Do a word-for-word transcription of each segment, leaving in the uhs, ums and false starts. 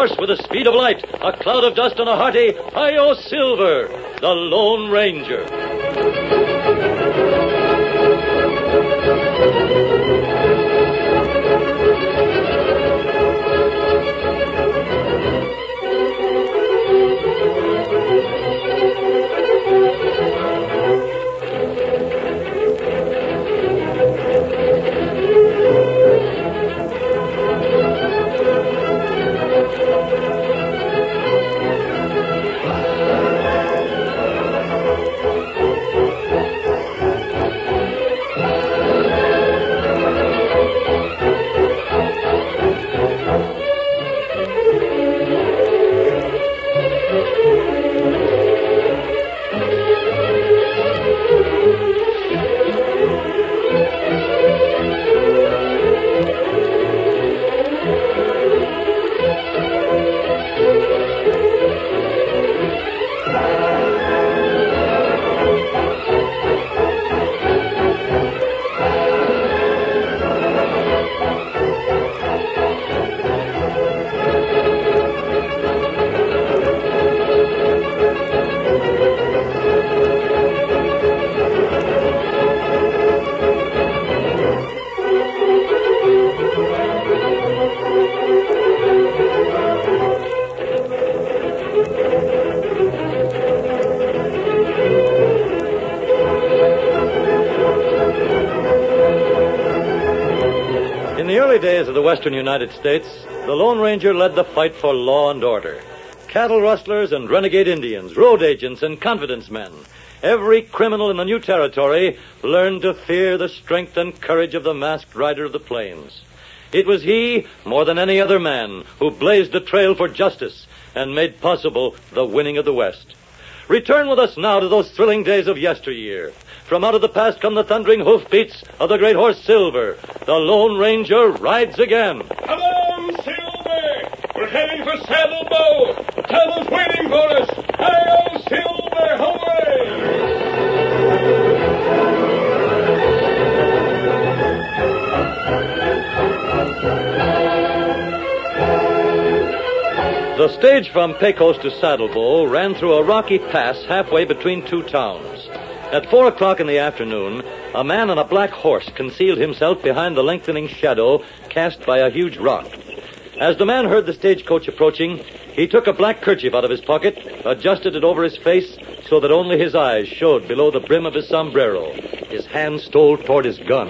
horse with the speed of light, a cloud of dust, and a hearty Hi-Yo Silver, the Lone Ranger. In the early days of the western United States, the Lone Ranger led the fight for law and order. Cattle rustlers and renegade Indians, road agents and confidence men, every criminal in the new territory learned to fear the strength and courage of the masked rider of the plains. It was he, more than any other man, who blazed the trail for justice and made possible the winning of the West. Return with us now to those thrilling days of yesteryear. From out of the past come the thundering hoofbeats of the great horse Silver. The Lone Ranger rides again. Come on, Silver! We're heading for Saddle Bow. Tubble's waiting for us. Hi-Yo, Silver, The stage from Pecos to Saddle Bow ran through a rocky pass halfway between two towns. At four o'clock in the afternoon, a man on a black horse concealed himself behind the lengthening shadow cast by a huge rock. As the man heard the stagecoach approaching, he took a black kerchief out of his pocket, adjusted it over his face so that only his eyes showed below the brim of his sombrero. His hand stole toward his gun.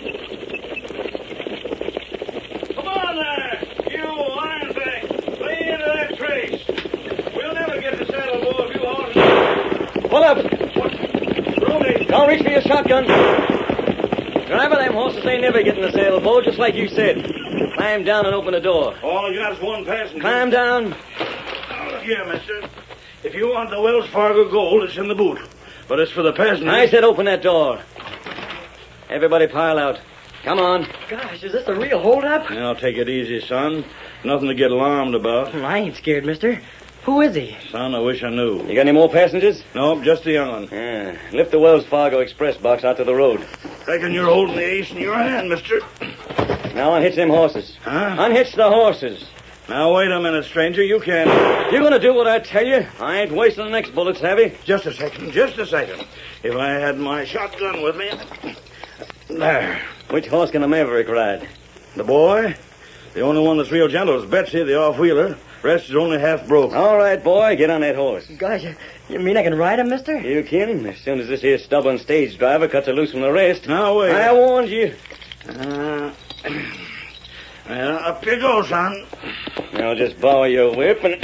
Come on there, you iron thing. Lay into that trace. We'll never get to Saddle Bow if you horses. Pull up! Rudy! Don't reach for your shotgun. Driver, them horses ain't never getting the Saddle Bow, just like you said. Climb down and open the door. All you got is one passenger. Climb down. Now, look here, mister. If you want the Wells Fargo gold, it's in the boot. But it's for the passenger. I said open that door. Everybody pile out. Come on. Gosh, is this a real holdup? Now, take it easy, son. Nothing to get alarmed about. I ain't scared, mister. Who is he? Son, I wish I knew. You got any more passengers? Nope, just the young one. Yeah. Lift the Wells Fargo Express box out to the road. Reckon you're holding the ace in your hand, mister. Now unhitch them horses. Huh? Unhitch the horses. Now, wait a minute, stranger. You can't... You're going to do what I tell you. I ain't wasting the next bullets, Savvy. Just a second, just a second. If I had my shotgun with me... There. Which horse can a Maverick ride? The boy? The only one that's real gentle is Betsy, the off-wheeler. Rest is only half broke. All right, boy, get on that horse. Gosh, you mean I can ride him, mister? You can, as soon as this here stubborn stage driver cuts her loose from the rest. Now, wait. I warned you. Uh, well, up you go, son. Now just borrow your whip and...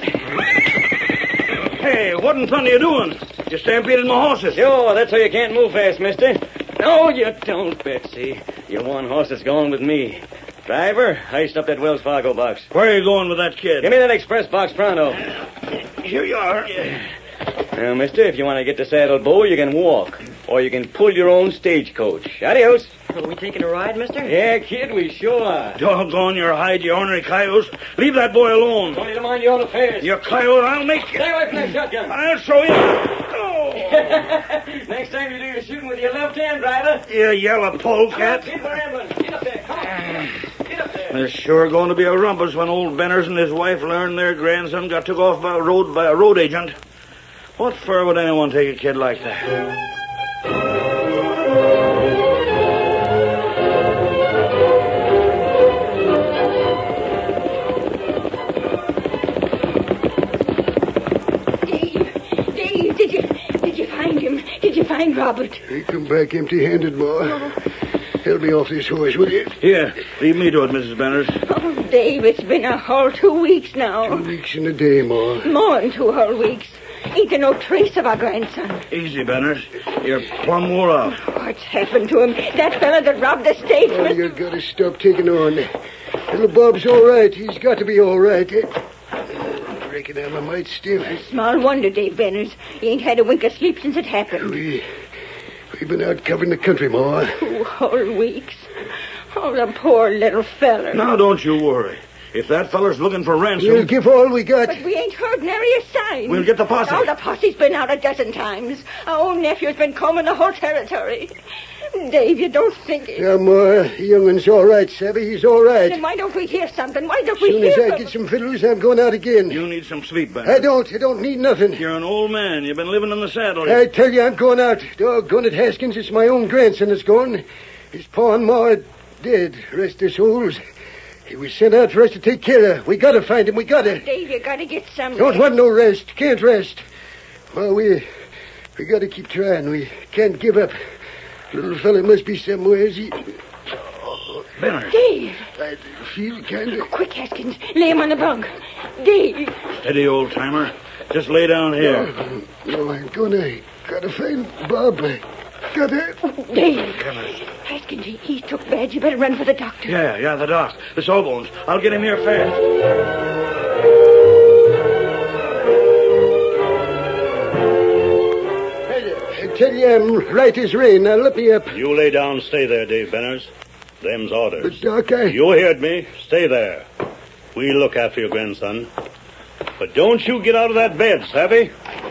Hey, what in thunder you doing? You stampeded my horses. Sure, that's how you can't move fast, mister. No, you don't, Betsy. You're one horse that's going with me. Driver, hoist up that Wells Fargo box. Where are you going with that kid? Give me that express box pronto. Here you are. Now, mister, if you want to get to Saddle Bow, you can walk. Or you can pull your own stagecoach. Adios. Are we taking a ride, mister? Yeah, kid, we sure are. Doggone your hide, you ornery coyotes. Leave that boy alone. Don't need to mind your own affairs. You coyote, I'll make you. Stay away from that shotgun. I'll show you. Oh. Next time you do your shooting with your left hand, driver. You yellow Come on, polecat. kid, we're ambling. Get up there. Come on. Get up there. There's sure going to be a rumpus when old Benners and his wife learn their grandson got took off by a road by a road agent. What for would anyone take a kid like that? Find Robert. He come back empty-handed, Ma. Oh. Help me off this horse, will you? Here, leave me to it, Missus Benners. Oh, Dave, it's been a whole two weeks now. Two weeks and a day, Ma. More than two whole weeks. Ain't there no trace of our grandson? Easy, Benners. You're plumb wore out. What's happened to him? That fella that robbed the statesman. Oh, you gotta stop taking on. Little Bob's all right. He's got to be all right. I reckon I'm a mite stiff. Small wonder, Dave Benners. He ain't had a wink of sleep since it happened. We, we've been out covering the country, Ma. Two whole weeks. Oh, the poor little feller. Now, don't you worry. If that feller's looking for ransom... We'll give all we got. But we ain't heard nary a sign. We'll get the posse. Oh, the posse's been out a dozen times. Our own nephew's been combing the whole territory. Dave, you don't think it... Yeah, Ma, the youngun's all right, Savvy. He's all right. Then why don't we hear something? Why don't we Soon hear as I from... get some fiddles, I'm going out again. You need some sleep, Benners. I don't. I don't need nothing. You're an old man. You've been living in the saddle. I tell you, I'm going out. Doggone it, Haskins. It's my own grandson that's gone. His pa and ma are dead. Rest their souls. He was sent out for us to take care of. We gotta find him. We gotta. Dave, you gotta get some... Don't want no rest. Can't rest. Well, we... We gotta keep trying. We can't give up. Little fella must be somewhere. He... Oh, Benners. Dave. I feel kind of... Quick, Haskins. Lay him on the bunk. Dave. Steady, old-timer. Just lay down here. No, no, I'm gonna... Gotta find Bob. I gotta... Dave. Benners. Haskins, he, he took bad. You better run for the doctor. Yeah, yeah, the doc. The Sawbones. I'll get him here fast. I tell you, I'm right as rain. Now, let me up. You lay down, stay there, Dave Benners. Them's orders. But, Doc, I... You heard me. Stay there. We look after your grandson. But don't you get out of that bed, savvy?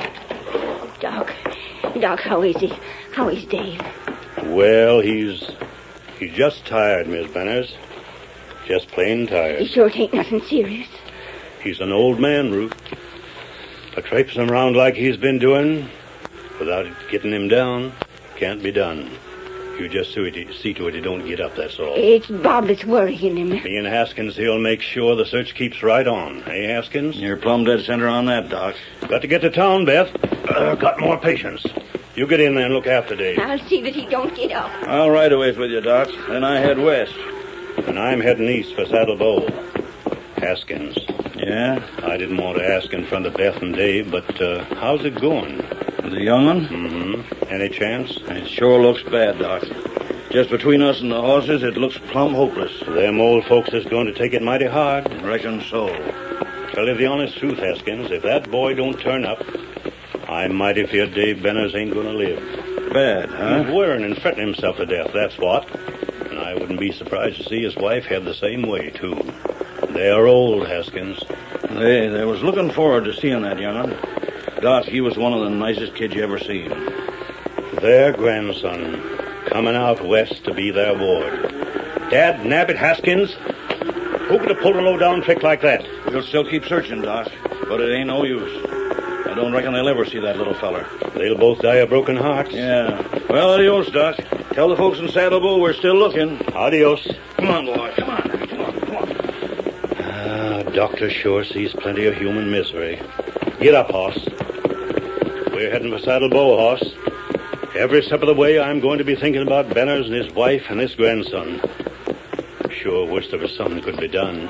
Doc. Doc, how is he? How is Dave? Well, he's... He's just tired, Miss Benners. Just plain tired. He sure ain't nothing serious. He's an old man, Ruth. But traipsing around like he's been doing... Without getting him down, can't be done. You just see to it he don't get up, that's all. It's Bob that's worrying him. Me and Haskins, he'll make sure the search keeps right on. Eh, Haskins? You're plumb dead center on that, Doc. Got to get to town, Beth. Uh, got more patience. You get in there and look after Dave. I'll see that he don't get up. I'll ride a ways with you, Doc. Then I head west. And I'm heading east for Saddle Bow. Haskins. Yeah? I didn't want to ask in front of Beth and Dave, but uh, how's it going? The young one? Mm-hmm. Any chance? It sure looks bad, Doc. Just between us and the horses, it looks plumb hopeless. Them old folks is going to take it mighty hard. Reckon so. Tell you the honest truth, Haskins, if that boy don't turn up, I'm mighty feared Dave Benners ain't going to live. Bad, huh? He's worrying and fretting himself to death, that's what. And I wouldn't be surprised to see his wife head the same way, too. They're old, Haskins. They, they was looking forward to seeing that young'un. Doc, he was one of the nicest kids you ever seen. Their grandson, coming out west to be their ward. Dad, nabbit Haskins. Who could have pulled a low-down trick like that? We'll still keep searching, Doc, but it ain't no use. I don't reckon they'll ever see that little feller. They'll both die of broken hearts. Yeah. Well, adios, Doc. Tell the folks in Saddle Bow we're still looking. Adios. Come on, boy. Come on. Come on. Come on. Ah, Doctor sure sees plenty of human misery. Get up, hoss. We're heading for Saddle Bow, hoss. Every step of the way, I'm going to be thinking about Benners and his wife and his grandson. Sure wish there was something could be done.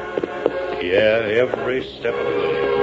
Yeah, every step of the way.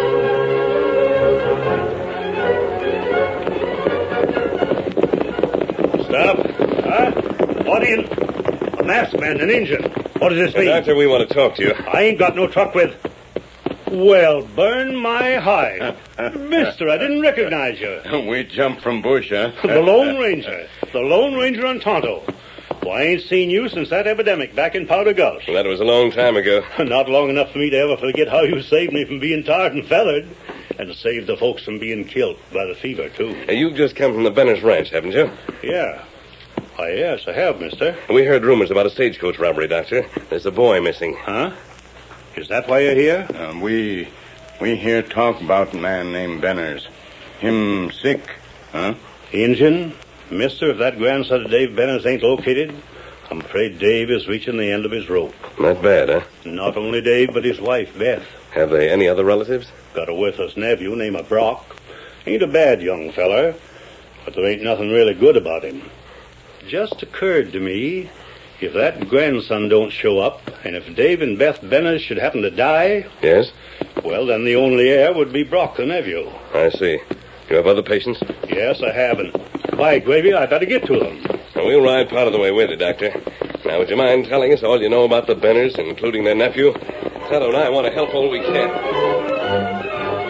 Stop. Huh? What in? A masked man, an Injun. What does this mean? Doctor, we want to talk to you. I ain't got no truck with... Well, burn my hide. Mister, I didn't recognize you. We jumped from bush, huh? The Lone Ranger. The Lone Ranger on Tonto. Well, I ain't seen you since that epidemic back in Powder Gulch. Well, that was a long time ago. Not long enough for me to ever forget how you saved me from being tarred and feathered. And saved the folks from being killed by the fever, too. Hey, you've just come from the Benners Ranch, haven't you? Yeah. Why, yes, I have, mister. We heard rumors about a stagecoach robbery, Doctor. There's a boy missing. Huh? Is that why you're here? Uh, we we hear talk about a man named Benners. Him sick, huh? Injun, mister, if that grandson of Dave Benners ain't located, I'm afraid Dave is reaching the end of his rope. Not bad, huh? Not only Dave, but his wife, Beth. Have they any other relatives? Got a worthless nephew named a Brock. Ain't a bad young feller, but there ain't nothing really good about him. Just occurred to me, if that grandson don't show up, and if Dave and Beth Benners should happen to die... Yes? Well, then the only heir would be Brock, the nephew. I see. You have other patients? Yes, I have, and by gravy, I better get to them. Well, we'll ride part of the way with you, Doctor. Now, would you mind telling us all you know about the Benners, including their nephew? Tonto and I want to help all we can.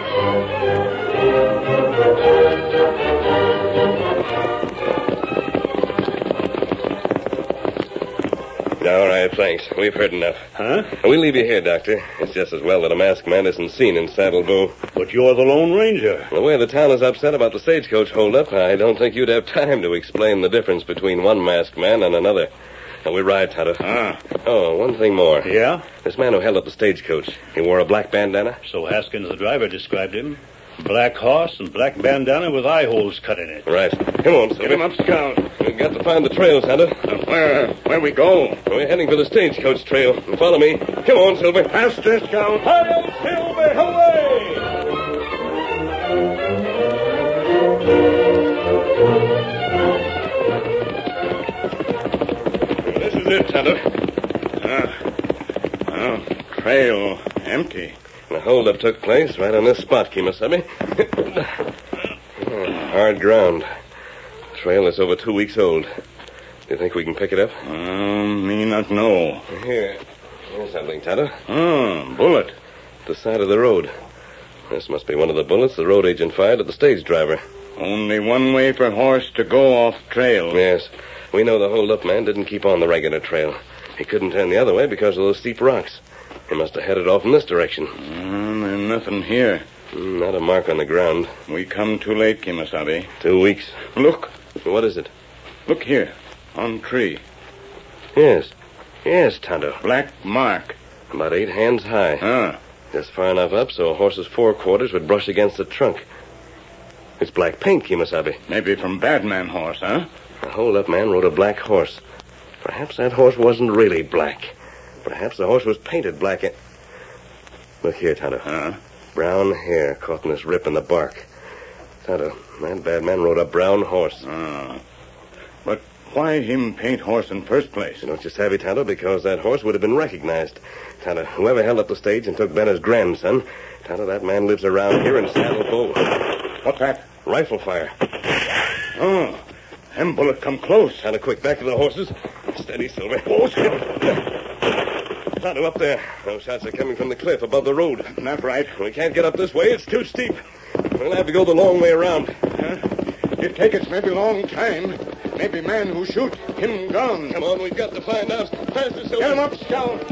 All right, thanks. We've heard enough. Huh? We'll leave you here, Doctor. It's just as well that a masked man isn't seen in Saddle Bow. But you're the Lone Ranger. The way the town is upset about the stagecoach holdup, I don't think you'd have time to explain the difference between one masked man and another. Now, we ride, Tonto. Ah. Oh, one thing more. Yeah? This man who held up the stagecoach, he wore a black bandana? So Haskins, the driver, described him. Black horse and black bandana with eye holes cut in it. Right. Come on, Silver. Get him up, Scout. We've got to find the trail, Tonto. Uh, where, where we go? We're heading for the stagecoach trail. Follow me. Come on, Silver. Faster, Scout. Hi-yo, Silver, hooray! This is it, Tonto. Ah. Oh, trail empty. The holdup took place right on this spot, Kemosabe. Hard ground. Trail is over two weeks old. Do you think we can pick it up? Um, me not know. Here. Here's something, Tonto. Oh, bullet. The side of the road. This must be one of the bullets the road agent fired at the stage driver. Only one way for horse to go off trail. Yes. We know the holdup man didn't keep on the regular trail. He couldn't turn the other way because of those steep rocks. He must have headed off in this direction. Mm, there's nothing here. Mm, not a mark on the ground. We come too late, Kemosabe. Two weeks. Look. What is it? Look here. On tree. Yes. Yes, Tonto. Black mark. About eight hands high. Ah. Just far enough up so a horse's forequarters would brush against the trunk. It's black paint, Kemosabe. Maybe from Badman horse, huh? The hold-up man rode a black horse. Perhaps that horse wasn't really black. Perhaps the horse was painted black. And... Look here, Tonto. Huh? Brown hair caught in this rip in the bark. Tonto, that bad man rode a brown horse. Ah. But why him paint horse in first place? You know what you savvy, Tonto? Because that horse would have been recognized. Tonto, whoever held up the stage and took Benner's grandson, Tonto, that man lives around here in Saddle Bow. What's that? Rifle fire. Oh, them bullet come close. Tonto, quick, back to the horses. Steady, Silver. Oh, shit. Tonto, up there. Those shots are coming from the cliff above the road. Not right. We can't get up this way. It's too steep. We'll have to go the long way around. Huh? It take us maybe long time. Maybe man who shoot, him gone. Come on, we've got to find out. Faster, Silver. Get him up, Scout.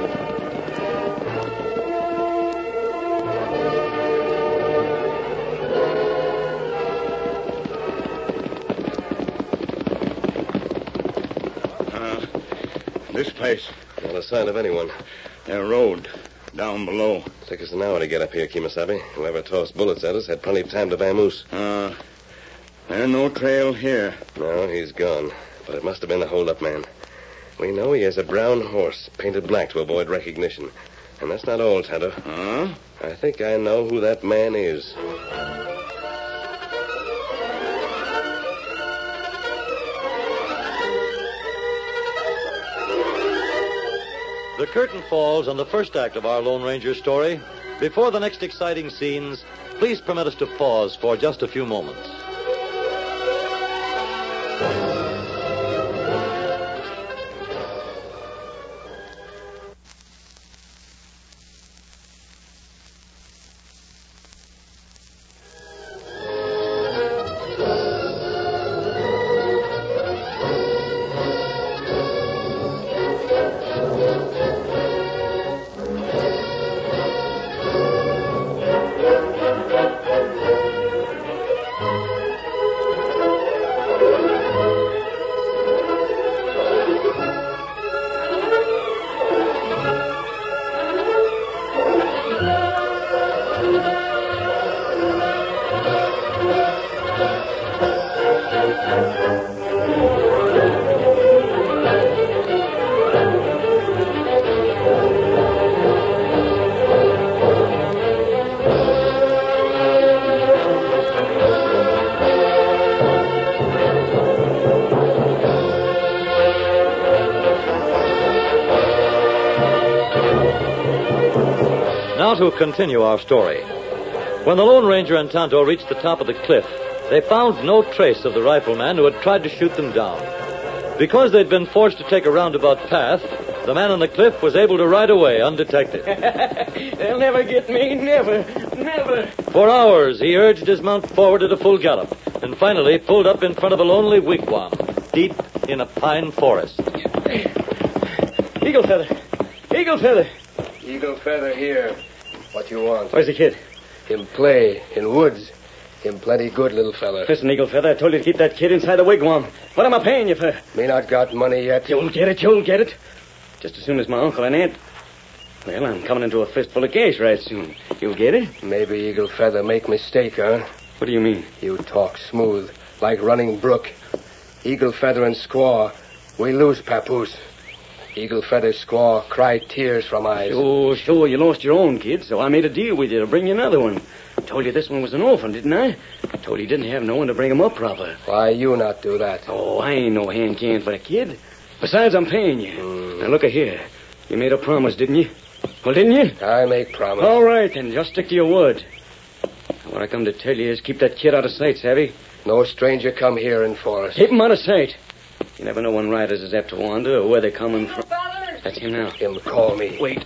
Uh, this place. Not a sign of anyone. Their road. Down below. Took us an hour to get up here, Kemosabe. Whoever tossed bullets at us had plenty of time to vamoose. Uh, there's no trail here. No, he's gone. But it must have been the hold-up man. We know he has a brown horse painted black to avoid recognition. And that's not all, Tonto. Huh? I think I know who that man is. The curtain falls on the first act of our Lone Ranger story. Before the next exciting scenes, please permit us to pause for just a few moments. Now to continue our story. When the Lone Ranger and Tonto reached the top of the cliff, they found no trace of the rifleman who had tried to shoot them down. Because they'd been forced to take a roundabout path, the man on the cliff was able to ride away undetected. They'll never get me, never, never. For hours, he urged his mount forward at a full gallop, and finally pulled up in front of a lonely wigwam, deep in a pine forest. Eagle Feather! Eagle Feather! Eagle Feather here. What you want? Where's the kid? Him play in woods. Him plenty good, little fella. Listen, Eagle Feather, I told you to keep that kid inside the wigwam. What am I paying you for? Me not got money yet. You'll get it, you'll get it. Just as soon as my uncle and aunt... Well, I'm coming into a fistful of cash right soon. You'll get it? Maybe Eagle Feather make mistake, huh? What do you mean? You talk smooth, like running brook. Eagle Feather and Squaw, we lose papoose. Eagle Feather Squaw cry tears from eyes. Sure, sure, you lost your own kid, so I made a deal with you to bring you another one. Told you this one was an orphan, didn't I? Told you didn't have no one to bring him up proper. Why you not do that? Oh, I ain't no hand can for a kid. Besides, I'm paying you. Mm. Now, look a here. You made a promise, didn't you? Well, didn't you? I make promise. All right, then. Just stick to your word. What I come to tell you is keep that kid out of sight, savvy? No stranger come here in forest. Keep him out of sight. You never know when riders is apt to wander or where they're coming from. That's him now. Him call me. Wait.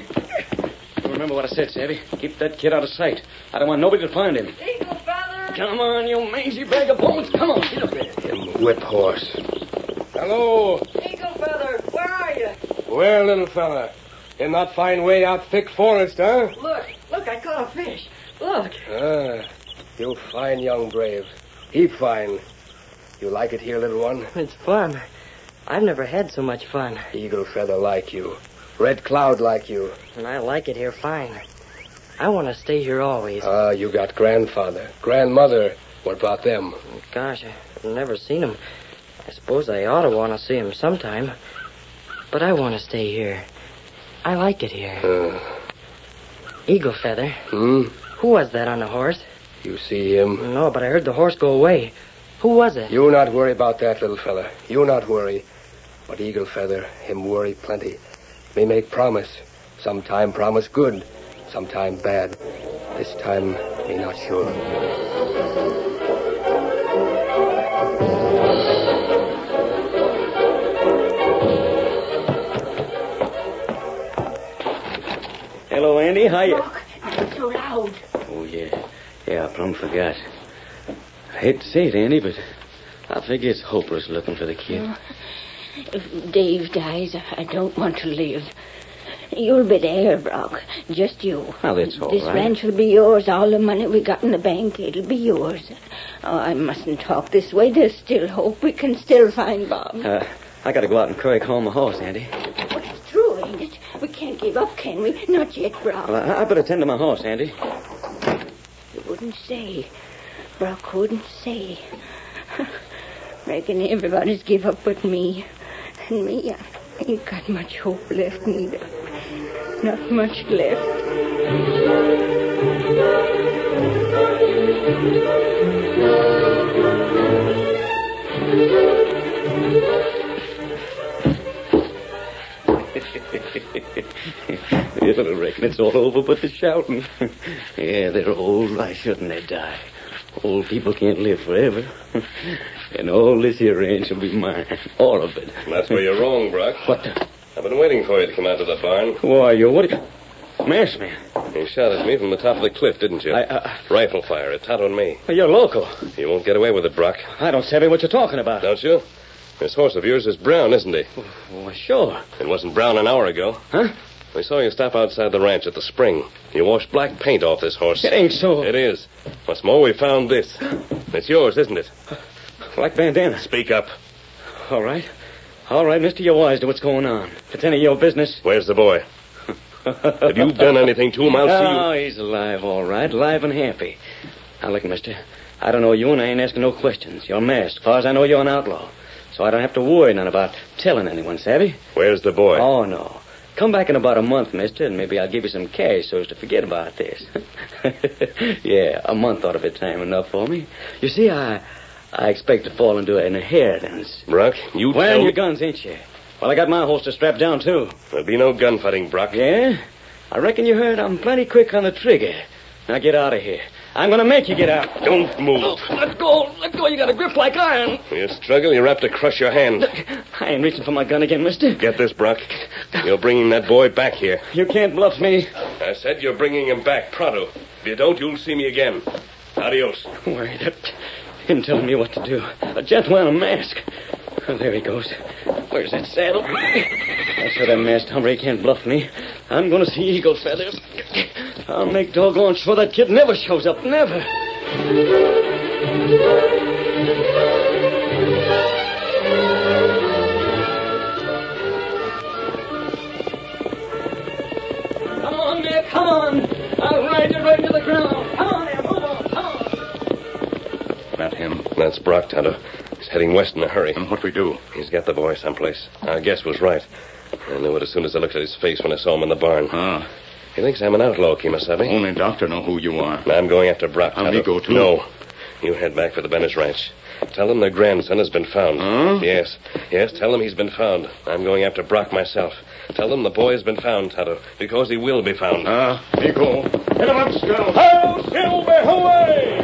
Remember what I said, savvy? Keep that kid out of sight. I don't want nobody to find him. Eagle Feather! Come on, you mangy bag of bones. Come on, get up there. Him whip horse. Hello. Eagle Feather, where are you? Where, little fella? In that fine way out thick forest, huh? Look, look, I caught a fish. Look. Ah, you fine young brave. Heap fine. You like it here, little one? It's fun. I've never had so much fun. Eagle Feather like you. Red Cloud like you. And I like it here fine. I want to stay here always. Ah, you got grandfather, grandmother. What about them? Gosh, I've never seen him. I suppose I ought to want to see him sometime. But I want to stay here. I like it here. Uh, Eagle Feather. hmm? Who was that on the horse? You see him? No, but I heard the horse go away. Who was it? You not worry about that, little fella. You not worry. But Eagle Feather, him worry plenty. Me make promise. Sometime promise good. Sometime bad. This time, me not sure. Hello, Andy. How you? Look, not so loud. Oh, yeah. Yeah, I plumb forgot. I hate to say it, Andy, but I figure it's hopeless looking for the kid. If Dave dies, I don't want to live. You'll be there, Brock. Just you. Well, that's all this right. ranch will be yours. All the money we got in the bank, it'll be yours. Oh, I mustn't talk this way. There's still hope. We can still find Bob. Uh, I gotta go out and curry comb my horse, Andy. But it's true, ain't it? We can't give up, can we? Not yet, Brock. Well, I, I better tend to my horse, Andy. You wouldn't say. Brock wouldn't say. Reckon everybody's give up but me. And me, I ain't got much hope left neither. Not much left. I reckon it's all over but the shouting. Yeah, they're old. Why shouldn't they die? Old people can't live forever. And all this here ranch will be mine. All of it. That's where you're wrong, Brock. What the? I've been waiting for you to come out to the barn. Who are you? What are you? Masked man. You shot at me from the top of the cliff, didn't you? I, uh... Rifle fire. It tattooed me. You're local. You won't get away with it, Brock. I don't savvy what you're talking about. Don't you? This horse of yours is brown, isn't he? Well, sure. It wasn't brown an hour ago. Huh? We saw you stop outside the ranch at the spring. You washed black paint off this horse. It ain't so. It is. What's more, we found this. It's yours, isn't it? Black bandana. Speak up. All right. All right, mister, you're wise to what's going on. If it's any of your business... Where's the boy? Have you done anything to him? I'll see you... Oh, he's alive, all right. Alive and happy. Now, look, mister. I don't know you, and I ain't asking no questions. You're masked. As far as I know, you're an outlaw. So I don't have to worry none about telling anyone, savvy? Where's the boy? Oh, no. Come back in about a month, mister, and maybe I'll give you some cash so as to forget about this. Yeah, a month ought to be time enough for me. You see, I I expect to fall into an inheritance. Brock, you Wearing tell... your guns, ain't you? Well, I got my holster strapped down, too. There'll be no gunfighting, Brock. Yeah? I reckon you heard I'm plenty quick on the trigger. Now get out of here. I'm going to make you get out. Don't move. Oh, let go. Let go. You got a grip like iron. You struggle, you're apt to crush your hand. I ain't reaching for my gun again, mister. Get this, Brock. You're bringing that boy back here. You can't bluff me. I said you're bringing him back pronto. If you don't, you'll see me again. Adios. Why, that... him telling me what to do. A gent wearing a mask. Oh, there he goes. Where's that saddle? I said that masked hombre can't bluff me. I'm going to see Eagle Feather. I'll make doggone sure that kid never shows up. Never. Come on, Nick. Come on. I'll ride you right to the ground. Come on, there. Move on. Come on. Not him. That's Brock, Tonto. He's heading west in a hurry. And what we do? He's got the boy someplace. Our guess was right. I knew it as soon as I looked at his face when I saw him in the barn. Ah. He thinks I'm an outlaw, Kemosabe. Only Doctor know who you are. I'm going after Brock. I'll me go, too. No. You head back for the Benner's ranch. Tell them their grandson has been found. Huh? Yes. Yes, tell them he's been found. I'm going after Brock myself. Tell them the boy has been found, Tonto, because he will be found. Ah, me go. Hit him up, Scout. Ho, Silver, away!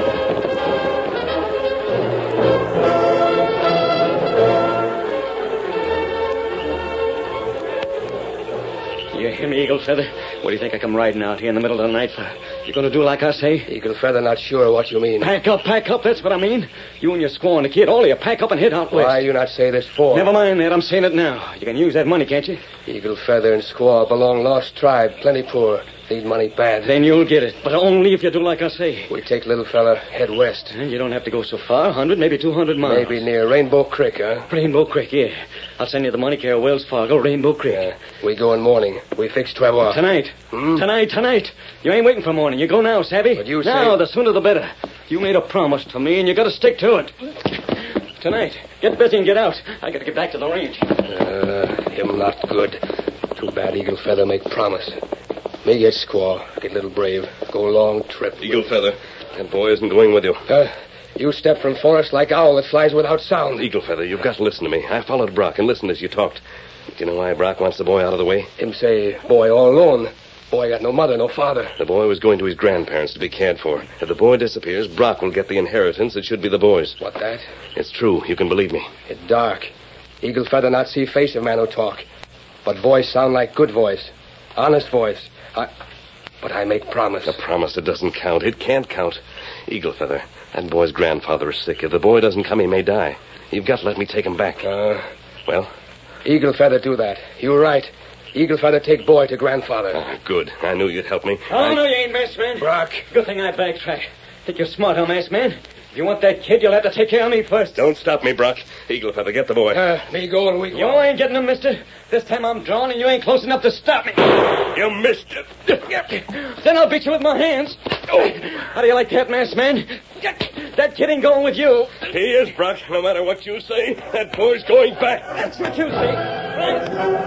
You hear me, Eagle Feather? What do you think I come riding out here in the middle of the night for? You going to do like I say? Eagle Feather not sure what you mean. Pack up, pack up, that's what I mean. You and your squaw and the kid, all of you, pack up and head out west. Why you not say this for? Never mind that, I'm saying it now. You can use that money, can't you? Eagle Feather and squaw belong lost tribe, plenty poor. Need money bad. Then you'll get it, but only if you do like I say. We take little fella, head west. You don't have to go so far, a hundred, maybe two hundred miles. Maybe near Rainbow Creek, huh? Rainbow Creek, yeah. I'll send you the money carrier, Wells Fargo, Rainbow Creek. Yeah. We go in morning. We fix Trevor. Tonight. Hmm? Tonight, tonight. You ain't waiting for morning. You go now, savvy? But you Now, say... the sooner the better. You made a promise to me, and you got to stick to it. Tonight. Get busy and get out. I got to get back to the range. Uh, him not good. Too bad Eagle Feather make promise. Me get squaw, get little brave, go long trip. Eagle Feather, that boy isn't going with you. Uh, you step from forest like owl that flies without sound. Eagle Feather, you've got to listen to me. I followed Brock and listened as you talked. Do you know why Brock wants the boy out of the way? Him say, boy all alone. Boy got no mother, no father. The boy was going to his grandparents to be cared for. If the boy disappears, Brock will get the inheritance that should be the boy's. What that? It's true. You can believe me. It dark. Eagle Feather not see face of man who talk. But voice sound like good voice. Honest voice. I... But I make promise. A promise that doesn't count. It can't count. Eagle Feather, that boy's grandfather is sick. If the boy doesn't come, he may die. You've got to let me take him back. Uh, well? Eagle Feather do that. You're right. Eagle Feather take boy to grandfather. Oh, good. I knew you'd help me. Oh, I... no, you ain't, masked man. Brock. Good thing I backtrack. Think you're smart, huh, masked man? If you want that kid, you'll have to take care of me first. Don't stop me, Brock. Eagle Feather, get the boy. Uh, me go and we go. You ain't getting him, mister. This time I'm drawn and you ain't close enough to stop me. You missed it. Then I'll beat you with my hands. Oh. How do you like that, masked man? That kid ain't going with you. He is, Brock. No matter what you say, that boy's going back. That's what you say. Right.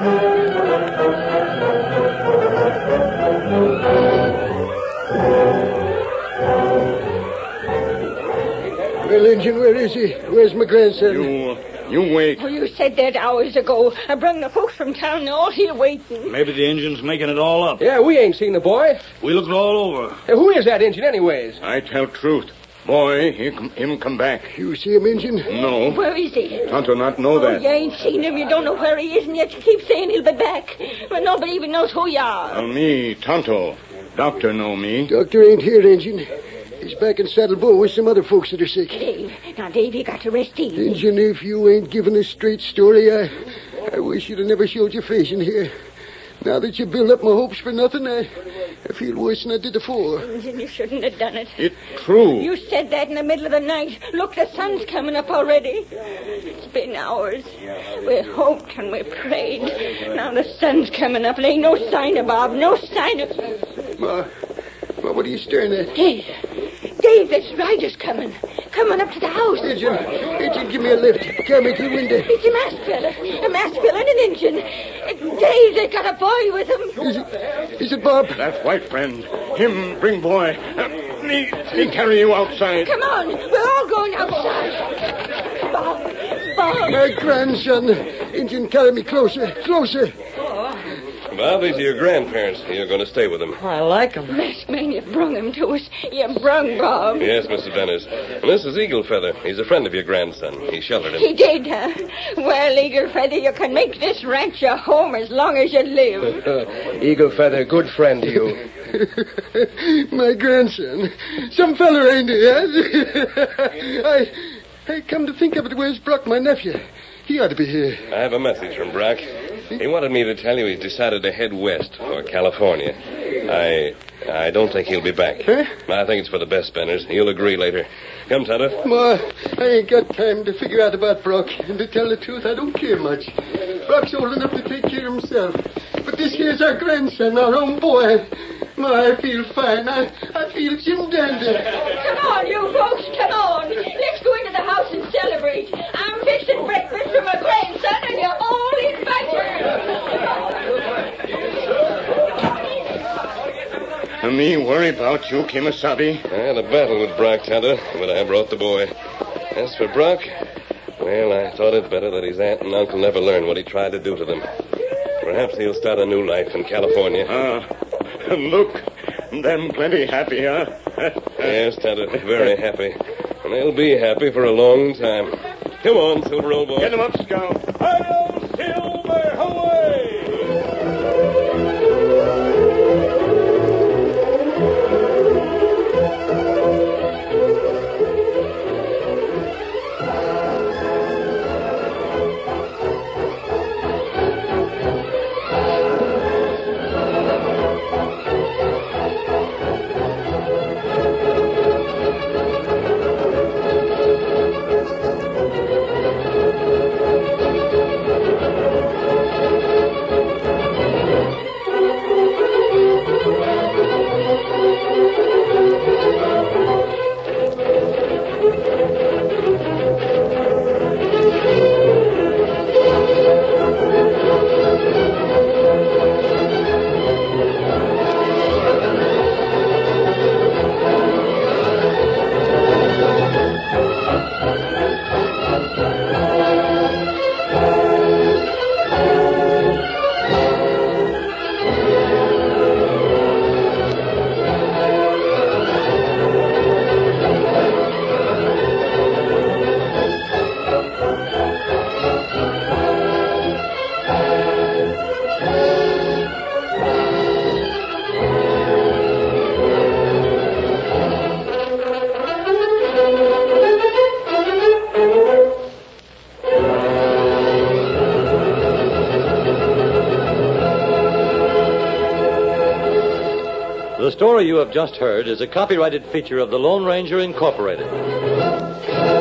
Well, Injun, where is he? Where's my grandson? You, you wait. Oh, you said that hours ago. I brung the folks from town. They're all here waiting. Maybe the Injun's making it all up. Yeah, we ain't seen the boy. We looked all over. Hey, who is that Injun anyways? I tell truth. Boy, he come, him come back. You see him, Injun? No. Where is he? Tonto not know Oh, that. you ain't seen him. You don't know where he is, and yet you keep saying he'll be back. Well, nobody even knows who you are. Well, me, Tonto. Doctor know me. Doctor ain't here, Injun. He's back in Saddle Bow with some other folks that are sick. Dave. Now, Dave, you got to rest easy. Injun, if you ain't giving a straight story, I, I wish you'd have never showed your face in here. Now that you build up my hopes for nothing, I, I feel worse than I did before. Injun, you shouldn't have done it. It true. You said that in the middle of the night. Look, the sun's coming up already. It's been hours. We hoped and we prayed. Now the sun's coming up. There ain't no sign of Bob. No sign of... Ma, Ma, what are you staring at? Dave. Dave, Dave, this rider's coming. Coming up to the house. Agent, Agent, give me a lift. Carry me to the window. It's a masked fella. A masked fella and an Injun. Uh, Dave, they got a boy with him. Is it, is it Bob? That's white friend. Him bring boy. Uh, me, me carry you outside. Come on. We're all going outside. Bob. Bob. My grandson. Injun, carry me closer. Closer. Bob, these are your grandparents. You're going to stay with them. I like him. Masked man, you brung him to us. You brung Bob. Yes, Mister Benners. And this is Eagle Feather. He's a friend of your grandson. He sheltered him. He did, huh? Well, Eagle Feather, you can make this ranch your home as long as you live. Eagle Feather, good friend to you. My grandson. Some feller, ain't he, huh? I, I come to think of it, where's Brock, my nephew? He ought to be here. I have a message from Brock. He wanted me to tell you he's decided to head west for California. I I don't think he'll be back. Huh? I think it's for the best, Benners. You'll agree later. Come, Tonto. Ma, I ain't got time to figure out about Brock. And to tell the truth, I don't care much. Brock's old enough to take care of himself. But this here's our grandson, our own boy. Ma, I feel fine. I, I feel Jim Dandy. Come on, you folks, come on. Let's go into the house and celebrate. I'm fixing breakfast for my grandson, and you're all invited. Me worry about you, Kimasabi. I had a battle with Brock, Tonto, but I brought the boy. As for Brock, well, I thought it better that his aunt and uncle never learned what he tried to do to them. Perhaps he'll start a new life in California. Ah, look, them plenty happy, huh? Yes, Tonto, very happy. And they'll be happy for a long time. Come on, Silver, old boy. Get him up, Scout. Hi-yo, Silver, away! The story you have just heard is a copyrighted feature of the Lone Ranger Incorporated.